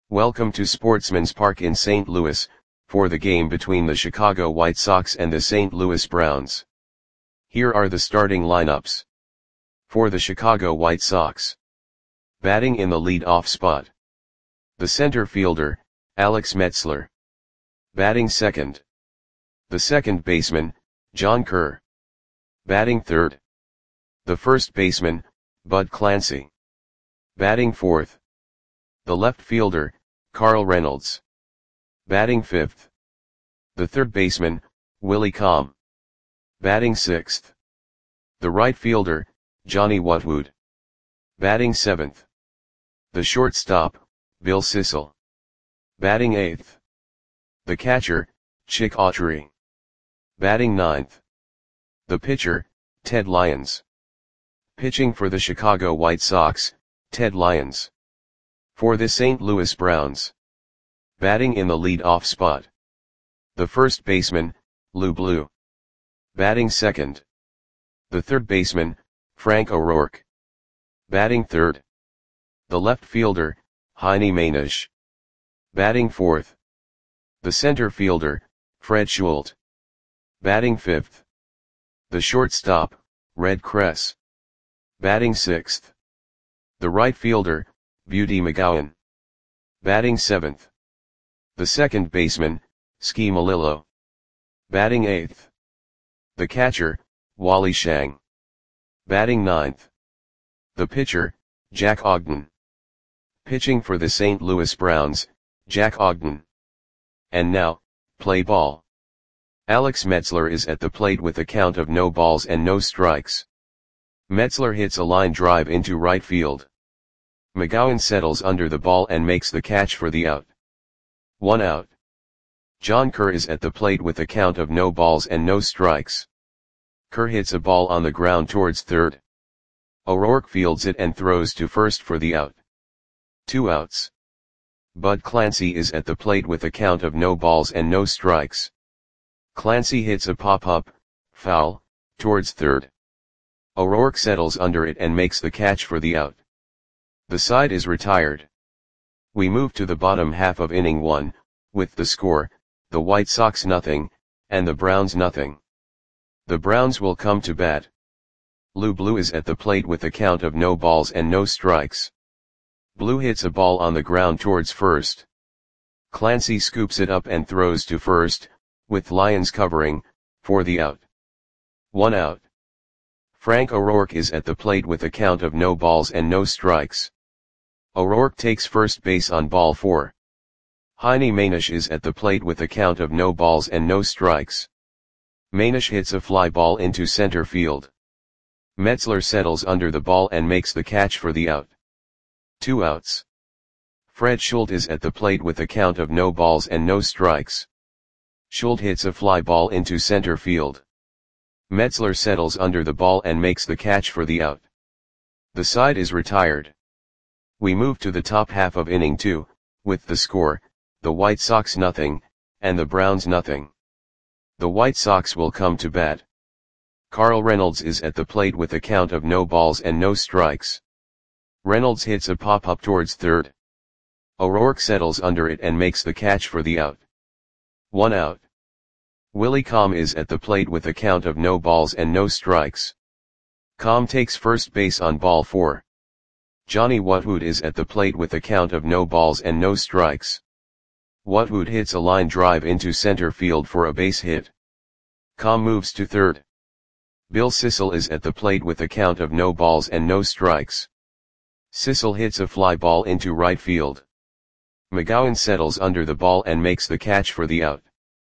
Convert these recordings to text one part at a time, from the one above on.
Welcome to Sportsman's Park in St. Louis, for the game between the Chicago White Sox and the St. Louis Browns. Here are the starting lineups. For the Chicago White Sox. Batting in the lead-off spot. The center fielder, Alex Metzler. Batting second. The second baseman, John Kerr. Batting third. The first baseman, Bud Clancy. Batting fourth. The left fielder, Carl Reynolds. Batting fifth. The third baseman, Willie Comm. Batting sixth. The right fielder, Johnny Watwood. Batting seventh. The shortstop, Bill Sissel. Batting eighth. The catcher, Chick Autry. Batting ninth. The pitcher, Ted Lyons. Pitching for the Chicago White Sox, Ted Lyons. For the St. Louis Browns. Batting in the lead-off spot. The first baseman, Lou Blue. Batting second. The third baseman, Frank O'Rourke. Batting third. The left fielder, Heine Mainisch. Batting fourth. The center fielder, Fred Schult. Batting fifth. The shortstop, Red Kress. Batting sixth. The right fielder, Beauty McGowan. Batting seventh. The second baseman, Ski Malillo. Batting eighth. The catcher, Wally Shang. Batting ninth. The pitcher, Jack Ogden. Pitching for the St. Louis Browns, Jack Ogden. And now, play ball. Alex Metzler is at the plate with a count of no balls and no strikes. Metzler hits a line drive into right field. McGowan settles under the ball and makes the catch for the out. 1 out. John Kerr is at the plate with a count of no balls and no strikes. Kerr hits a ball on the ground towards third. O'Rourke fields it and throws to first for the out. 2 outs. Bud Clancy is at the plate with a count of no balls and no strikes. Clancy hits a pop-up, foul, towards third. O'Rourke settles under it and makes the catch for the out. The side is retired. We move to the bottom half of inning 1, with the score, the White Sox nothing, and the Browns nothing. The Browns will come to bat. Lou Blue is at the plate with a count of no balls and no strikes. Blue hits a ball on the ground towards first. Clancy scoops it up and throws to first, with Lyons covering, for the out. 1 out. Frank O'Rourke is at the plate with a count of no balls and no strikes. O'Rourke takes first base on ball 4. Heine Mainisch is at the plate with a count of no balls and no strikes. Mainisch hits a fly ball into center field. Metzler settles under the ball and makes the catch for the out. 2 outs. Fred Schult is at the plate with a count of no balls and no strikes. Schult hits a fly ball into center field. Metzler settles under the ball and makes the catch for the out. The side is retired. We move to the top half of inning 2, with the score, the White Sox nothing, and the Browns nothing. The White Sox will come to bat. Carl Reynolds is at the plate with a count of no balls and no strikes. Reynolds hits a pop-up towards third. O'Rourke settles under it and makes the catch for the out. 1 out. Willie Comm is at the plate with a count of no balls and no strikes. Comm takes first base on ball 4. Johnny Watwood is at the plate with a count of no balls and no strikes. Watwood hits a line drive into center field for a base hit. Comm moves to third. Bill Sissel is at the plate with a count of no balls and no strikes. Sissel hits a fly ball into right field. McGowan settles under the ball and makes the catch for the out.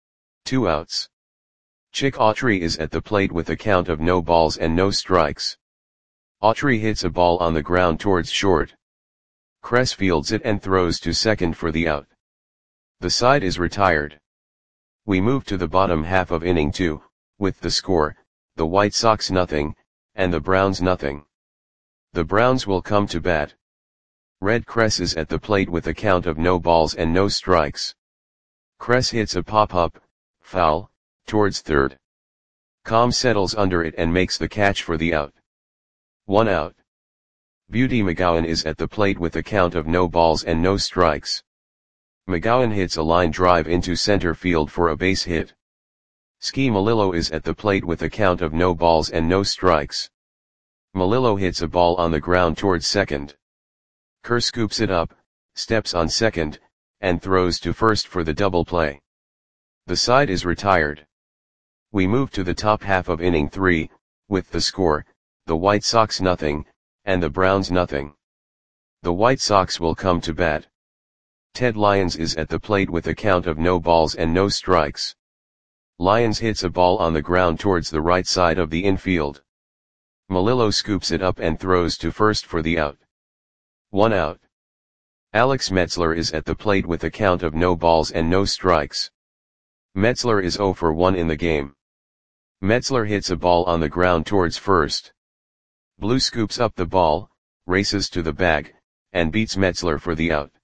2 outs. Chick Autry is at the plate with a count of no balls and no strikes. Autry hits a ball on the ground towards short. Kress fields it and throws to second for the out. The side is retired. We move to the bottom half of inning 2, with the score, the White Sox nothing, and the Browns nothing. The Browns will come to bat. Red Kress is at the plate with a count of no balls and no strikes. Kress hits a pop-up, foul, towards third. Comm settles under it and makes the catch for the out. 1 out. Beauty McGowan is at the plate with a count of no balls and no strikes. McGowan hits a line drive into center field for a base hit. Ski Melillo is at the plate with a count of no balls and no strikes. Melillo hits a ball on the ground towards second. Kerr scoops it up, steps on second, and throws to first for the double play. The side is retired. We move to the top half of inning 3, with the score, the White Sox nothing, and the Browns nothing. The White Sox will come to bat. Ted Lyons is at the plate with a count of no balls and no strikes. Lyons hits a ball on the ground towards the right side of the infield. Melillo scoops it up and throws to first for the out. 1 out. Alex Metzler is at the plate with a count of no balls and no strikes. Metzler is 0 for 1 in the game. Metzler hits a ball on the ground towards first. Blue scoops up the ball, races to the bag, and beats Metzler for the out.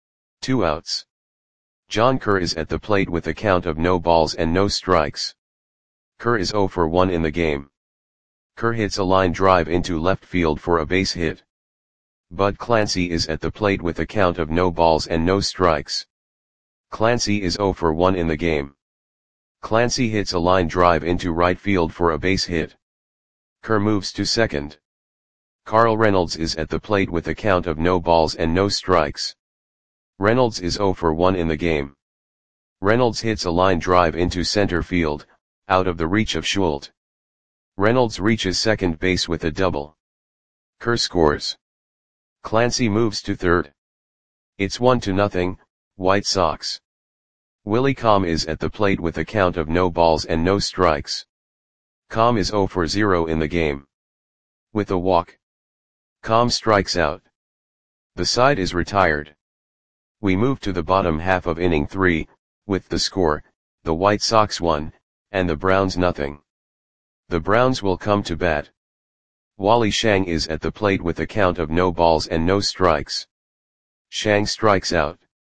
2 outs. John Kerr is at the plate with a count of no balls and no strikes. Kerr is 0 for 1 in the game. Kerr hits a line drive into left field for a base hit. Bud Clancy is at the plate with a count of no balls and no strikes. Clancy is 0 for 1 in the game. Clancy hits a line drive into right field for a base hit. Kerr moves to second. Carl Reynolds is at the plate with a count of no balls and no strikes. Reynolds is 0 for 1 in the game. Reynolds hits a line drive into center field, out of the reach of Schultz. Reynolds reaches second base with a double. Kerr scores. Clancy moves to third. It's 1-0, White Sox. Willie Comm is at the plate with a count of no balls and no strikes. Comm is 0 for 0 in the game. With a walk, Comm strikes out. The side is retired. We move to the bottom half of inning 3, with the score, the White Sox 1, and the Browns nothing. The Browns will come to bat. Wally Shang is at the plate with a count of no balls and no strikes. Shang strikes out.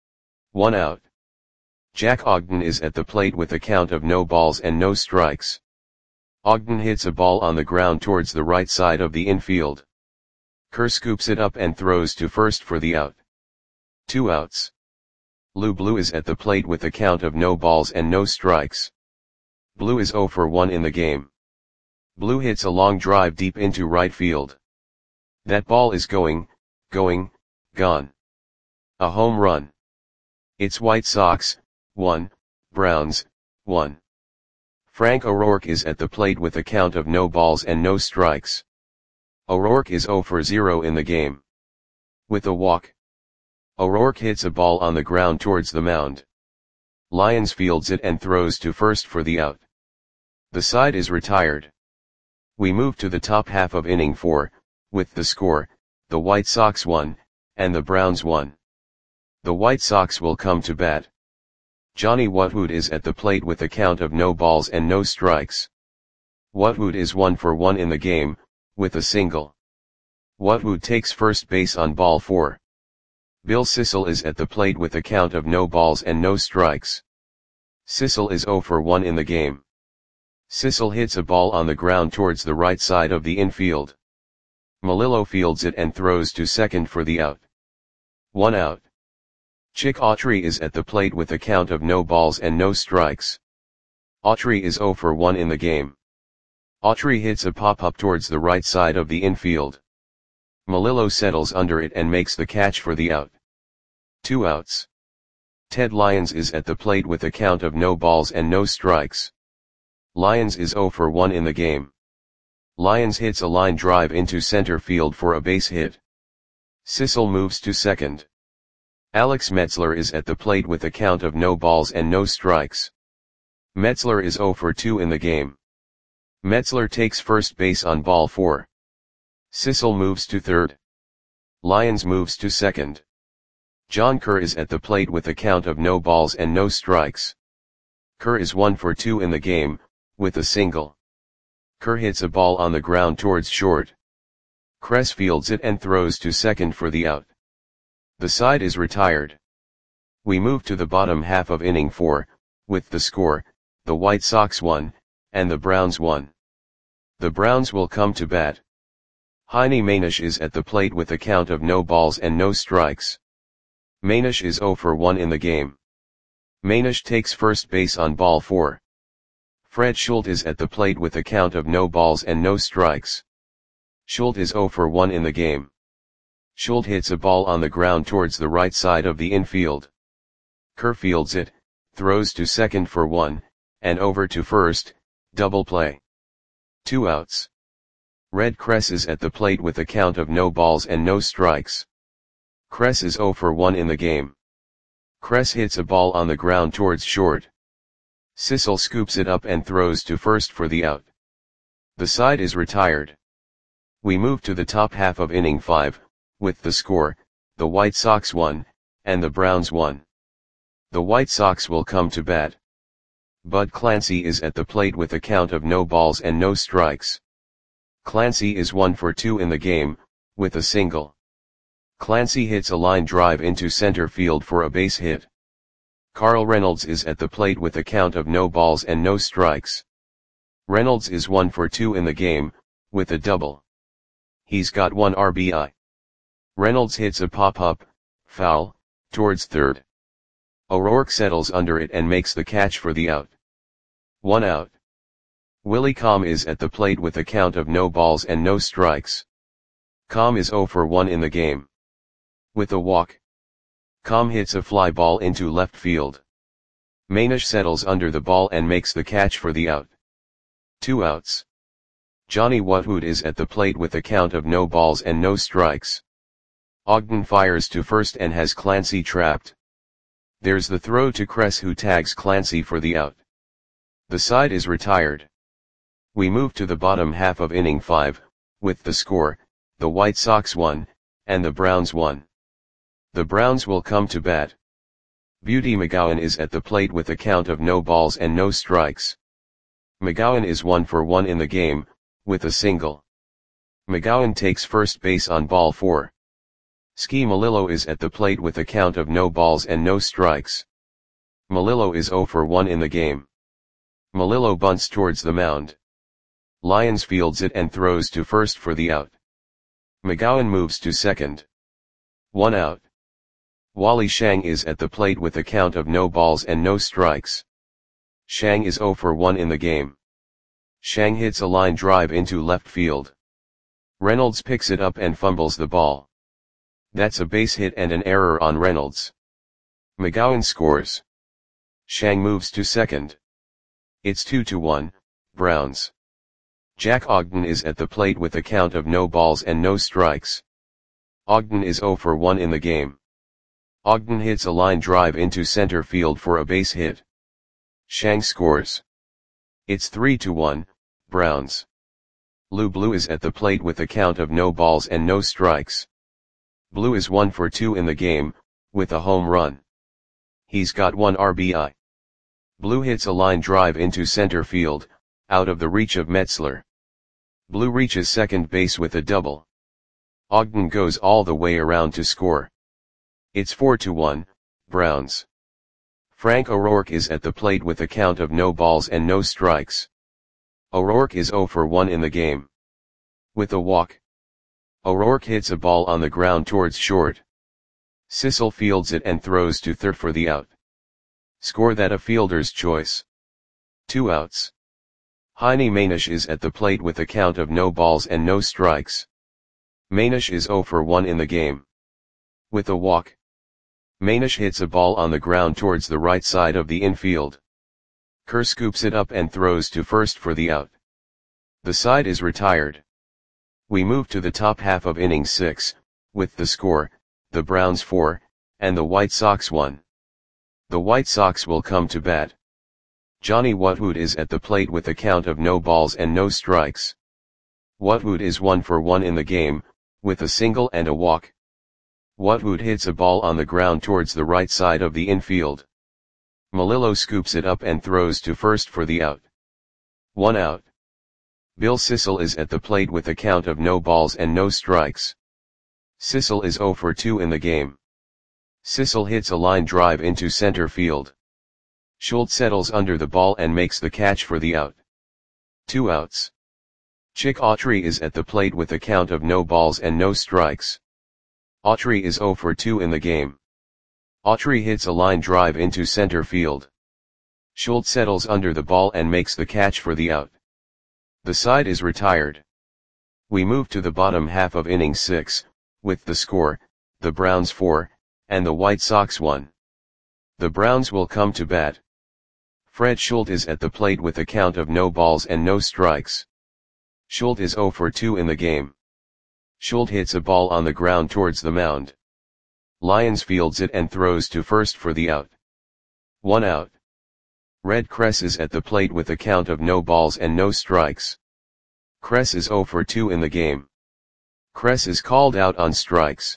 1 out. Jack Ogden is at the plate with a count of no balls and no strikes. Ogden hits a ball on the ground towards the right side of the infield. Kerr scoops it up and throws to first for the out. 2 outs. Lou Blue is at the plate with a count of no balls and no strikes. Blue is 0 for 1 in the game. Blue hits a long drive deep into right field. That ball is gone. A home run. It's White Sox 1, Browns 1. Frank O'Rourke is at the plate with a count of no balls and no strikes. O'Rourke is 0 for 0 in the game. With a walk, O'Rourke hits a ball on the ground towards the mound. Lyons fields it and throws to first for the out. The side is retired. We move to the top half of inning 4, with the score, the White Sox 1, and the Browns 1. The White Sox will come to bat. Johnny Wutwood is at the plate with a count of no balls and no strikes. Wutwood is 1 for 1 in the game, with a single. Wutwood takes first base on ball 4. Bill Sissel is at the plate with a count of no balls and no strikes. Sissel is 0 for 1 in the game. Sissel hits a ball on the ground towards the right side of the infield. Melillo fields it and throws to second for the out. 1 out. Chick Autry is at the plate with a count of no balls and no strikes. Autry is 0 for 1 in the game. Autry hits a pop-up towards the right side of the infield. Melillo settles under it and makes the catch for the out. 2 outs. Ted Lyons is at the plate with a count of no balls and no strikes. Lyons is 0 for 1 in the game. Lyons hits a line drive into center field for a base hit. Sissel moves to second. Alex Metzler is at the plate with a count of no balls and no strikes. Metzler is 0 for 2 in the game. Metzler takes first base on ball 4. Sissel moves to third. Lyons moves to second. John Kerr is at the plate with a count of no balls and no strikes. Kerr is 1 for 2 in the game, with a single. Kerr hits a ball on the ground towards short. Kress fields it and throws to second for the out. The side is retired. We move to the bottom half of inning 4, with the score, the White Sox 1, and the Browns 1. The Browns will come to bat. Heine Manish is at the plate with a count of no balls and no strikes. Manish is 0 for 1 in the game. Manish takes first base on ball 4. Fred Schult is at the plate with a count of no balls and no strikes. Schult is 0 for 1 in the game. Schult hits a ball on the ground towards the right side of the infield. Kerr fields it, throws to second for 1, and over to first, double play. 2 outs. Red Kress is at the plate with a count of no balls and no strikes. Kress is 0 for 1 in the game. Kress hits a ball on the ground towards short. Sissel scoops it up and throws to first for the out. The side is retired. We move to the top half of inning 5, with the score, the White Sox 1, and the Browns 1. The White Sox will come to bat. Bud Clancy is at the plate with a count of no balls and no strikes. Clancy is 1 for 2 in the game, with a single. Clancy hits a line drive into center field for a base hit. Carl Reynolds is at the plate with a count of no balls and no strikes. Reynolds is 1 for 2 in the game, with a double. He's got 1 RBI. Reynolds hits a pop-up, foul, towards third. O'Rourke settles under it and makes the catch for the out. 1 out. Willie Comm is at the plate with a count of no balls and no strikes. Comm is 0 for 1 in the game. With a walk. Comm hits a fly ball into left field. Manish settles under the ball and makes the catch for the out. 2 outs. Johnny Wutwood is at the plate with a count of no balls and no strikes. Ogden fires to first and has Clancy trapped. There's the throw to Kress, who tags Clancy for the out. The side is retired. We move to the bottom half of inning 5, with the score, the White Sox 1, and the Browns 1. The Browns will come to bat. Beauty McGowan is at the plate with a count of no balls and no strikes. McGowan is 1 for 1 in the game, with a single. McGowan takes first base on ball 4. Ski Melillo is at the plate with a count of no balls and no strikes. Melillo is 0 for 1 in the game. Melillo bunts towards the mound. Lyons fields it and throws to first for the out. McGowan moves to second. 1 out. Wally Shang is at the plate with a count of no balls and no strikes. Shang is 0 for 1 in the game. Shang hits a line drive into left field. Reynolds picks it up and fumbles the ball. That's a base hit and an error on Reynolds. McGowan scores. Shang moves to second. It's 2-1, Browns. Jack Ogden is at the plate with a count of no balls and no strikes. Ogden is 0 for 1 in the game. Ogden hits a line drive into center field for a base hit. Shang scores. It's 3-1, Browns. Lou Blue is at the plate with a count of no balls and no strikes. Blue is 1 for 2 in the game, with a home run. He's got 1 RBI. Blue hits a line drive into center field, out of the reach of Metzler. Blue reaches second base with a double. Ogden goes all the way around to score. It's 4-1, Browns. Frank O'Rourke is at the plate with a count of no balls and no strikes. O'Rourke is 0 for 1 in the game. With a walk. O'Rourke hits a ball on the ground towards short. Sissel fields it and throws to third for the out. Score that a fielder's choice. 2 outs. Heine Manish is at the plate with a count of no balls and no strikes. Manish is 0 for 1 in the game. With a walk. Manish hits a ball on the ground towards the right side of the infield. Kerr scoops it up and throws to first for the out. The side is retired. We move to the top half of inning 6, with the score, the Browns 4, and the White Sox 1. The White Sox will come to bat. Johnny Wutwood is at the plate with a count of no balls and no strikes. Wutwood is 1 for 1 in the game, with a single and a walk. Wutwood hits a ball on the ground towards the right side of the infield. Melillo scoops it up and throws to first for the out. 1 out. Bill Sissel is at the plate with a count of no balls and no strikes. Sissel is 0 for 2 in the game. Sissel hits a line drive into center field. Schult settles under the ball and makes the catch for the out. 2 outs. Chick Autry is at the plate with a count of no balls and no strikes. Autry is 0 for 2 in the game. Autry hits a line drive into center field. Schultz settles under the ball and makes the catch for the out. The side is retired. We move to the bottom half of inning 6, with the score, the Browns 4, and the White Sox 1. The Browns will come to bat. Fred Schultz is at the plate with a count of no balls and no strikes. Schultz is 0 for 2 in the game. Schultz hits a ball on the ground towards the mound. Lyons fields it and throws to first for the out. 1 out. Red Kress is at the plate with a count of no balls and no strikes. Kress is 0 for 2 in the game. Kress is called out on strikes.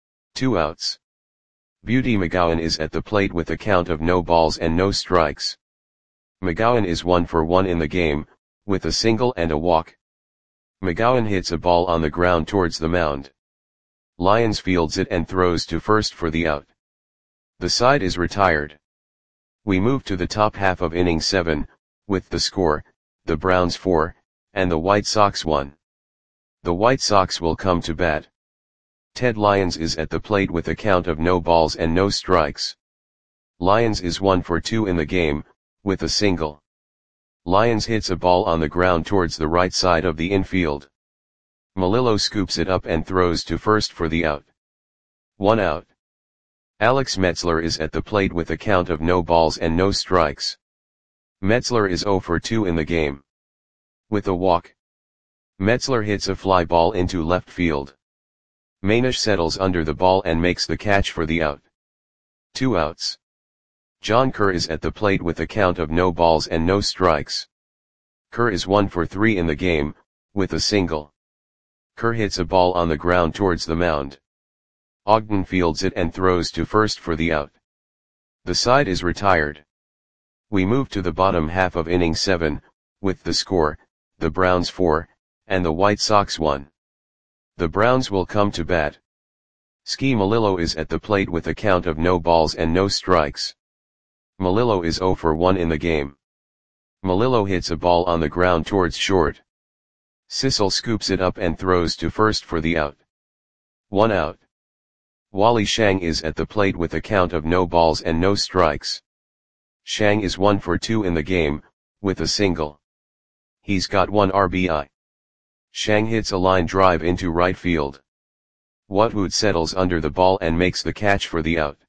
2 outs. Beauty McGowan is at the plate with a count of no balls and no strikes. McGowan is 1 for 1 in the game, with a single and a walk. McGowan hits a ball on the ground towards the mound. Lyons fields it and throws to first for the out. The side is retired. We move to the top half of inning 7, with the score, the Browns 4, and the White Sox 1. The White Sox will come to bat. Ted Lyons is at the plate with a count of no balls and no strikes. Lyons is 1 for 2 in the game, with a single. Lyons hits a ball on the ground towards the right side of the infield. Melillo scoops it up and throws to first for the out. 1 out. Alex Metzler is at the plate with a count of no balls and no strikes. Metzler is 0 for 2 in the game. With a walk. Metzler hits a fly ball into left field. Manish settles under the ball and makes the catch for the out. 2 outs. John Kerr is at the plate with a count of no balls and no strikes. Kerr is 1 for 3 in the game, with a single. Kerr hits a ball on the ground towards the mound. Ogden fields it and throws to first for the out. The side is retired. We move to the bottom half of inning 7, with the score, the Browns 4, and the White Sox 1. The Browns will come to bat. Ski Melillo is at the plate with a count of no balls and no strikes. Melillo is 0 for 1 in the game. Melillo hits a ball on the ground towards short. Sissel scoops it up and throws to first for the out. 1 out. Wally Shang is at the plate with a count of no balls and no strikes. Shang is 1 for 2 in the game, with a single. He's got 1 RBI. Shang hits a line drive into right field. Watwood settles under the ball and makes the catch for the out.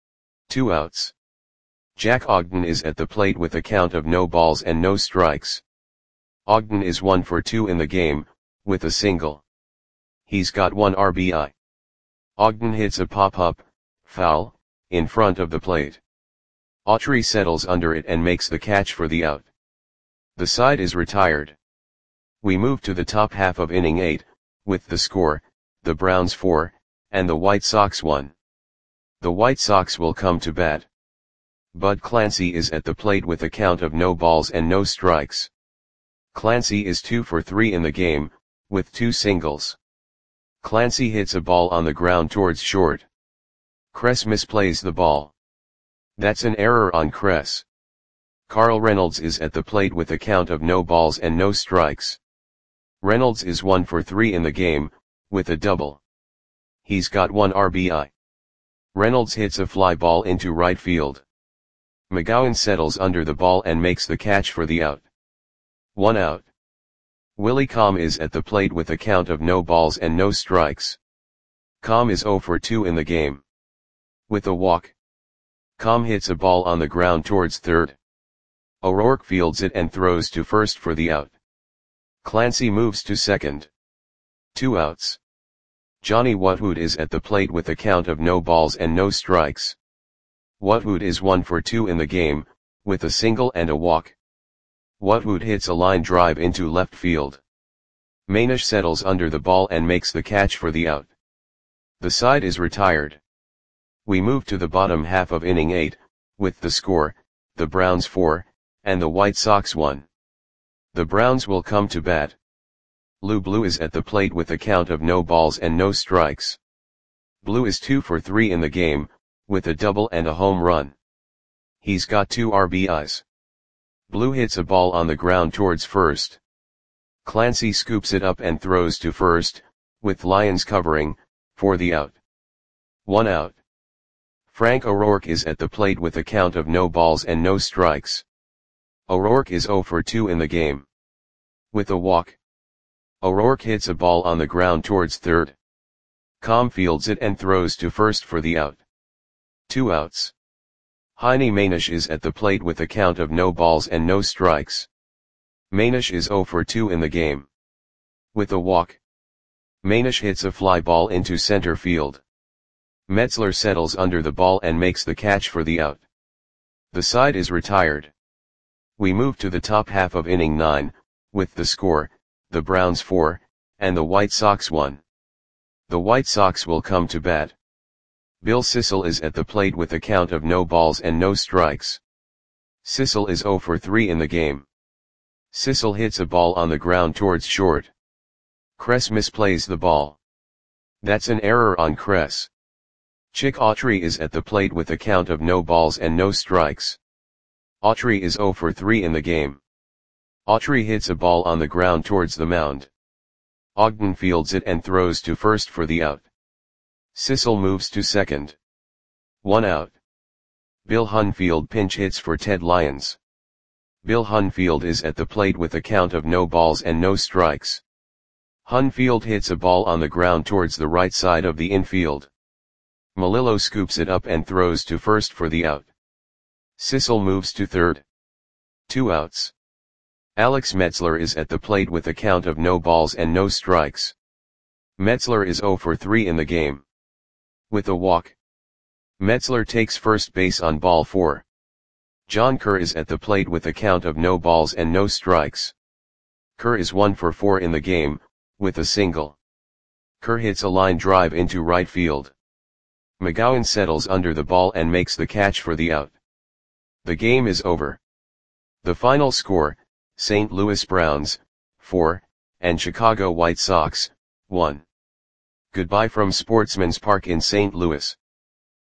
2 outs. Jack Ogden is at the plate with a count of no balls and no strikes. Ogden is 1 for 2 in the game, with a single. He's got 1 RBI. Ogden hits a pop-up, foul, in front of the plate. Autry settles under it and makes the catch for the out. The side is retired. We move to the top half of inning 8, with the score, the Browns 4, and the White Sox 1. The White Sox will come to bat. Bud Clancy is at the plate with a count of no balls and no strikes. Clancy is 2 for 3 in the game, with 2 singles. Clancy hits a ball on the ground towards short. Kress misplays the ball. That's an error on Kress. Carl Reynolds is at the plate with a count of no balls and no strikes. Reynolds is 1 for 3 in the game, with a double. He's got 1 RBI. Reynolds hits a fly ball into right field. McGowan settles under the ball and makes the catch for the out. 1 out. Willie Comm is at the plate with a count of no balls and no strikes. Comm is 0 for 2 in the game. With a walk. Comm hits a ball on the ground towards third. O'Rourke fields it and throws to first for the out. Clancy moves to second. 2 outs. Johnny Watwood is at the plate with a count of no balls and no strikes. Watwood is 1 for 2 in the game, with a single and a walk. Watwood hits a line drive into left field. Manish settles under the ball and makes the catch for the out. The side is retired. We move to the bottom half of inning 8, with the score, the Browns 4, and the White Sox 1. The Browns will come to bat. Lou Blue is at the plate with a count of no balls and no strikes. Blue is 2 for 3 in the game, with a double and a home run. He's got 2 RBIs. Blue hits a ball on the ground towards first. Clancy scoops it up and throws to first, with Lyons covering, for the out. 1 out. Frank O'Rourke is at the plate with a count of no balls and no strikes. O'Rourke is 0 for 2 in the game. With a walk, O'Rourke hits a ball on the ground towards third. Comm fields it and throws to first for the out. 2 outs. Heine Manish is at the plate with a count of no balls and no strikes. Manish is 0 for 2 in the game. With a walk, Manish hits a fly ball into center field. Metzler settles under the ball and makes the catch for the out. The side is retired. We move to the top half of inning 9, with the score, the Browns 4, and the White Sox 1. The White Sox will come to bat. Bill Sissel is at the plate with a count of no balls and no strikes. Sissel is 0 for 3 in the game. Sissel hits a ball on the ground towards short. Kress misplays the ball. That's an error on Kress. Chick Autry is at the plate with a count of no balls and no strikes. Autry is 0 for 3 in the game. Autry hits a ball on the ground towards the mound. Ogden fields it and throws to first for the out. Sissel moves to second. 1 out. Bill Hunfield pinch hits for Ted Lyons. Bill Hunfield is at the plate with a count of no balls and no strikes. Hunfield hits a ball on the ground towards the right side of the infield. Melillo scoops it up and throws to first for the out. Sissel moves to third. 2 outs. Alex Metzler is at the plate with a count of no balls and no strikes. Metzler is 0 for 3 in the game. With a walk, Metzler takes first base on ball 4. John Kerr is at the plate with a count of no balls and no strikes. Kerr is 1 for 4 in the game, with a single. Kerr hits a line drive into right field. McGowan settles under the ball and makes the catch for the out. The game is over. The final score, St. Louis Browns, 4, and Chicago White Sox, 1. Goodbye from Sportsman's Park in St. Louis.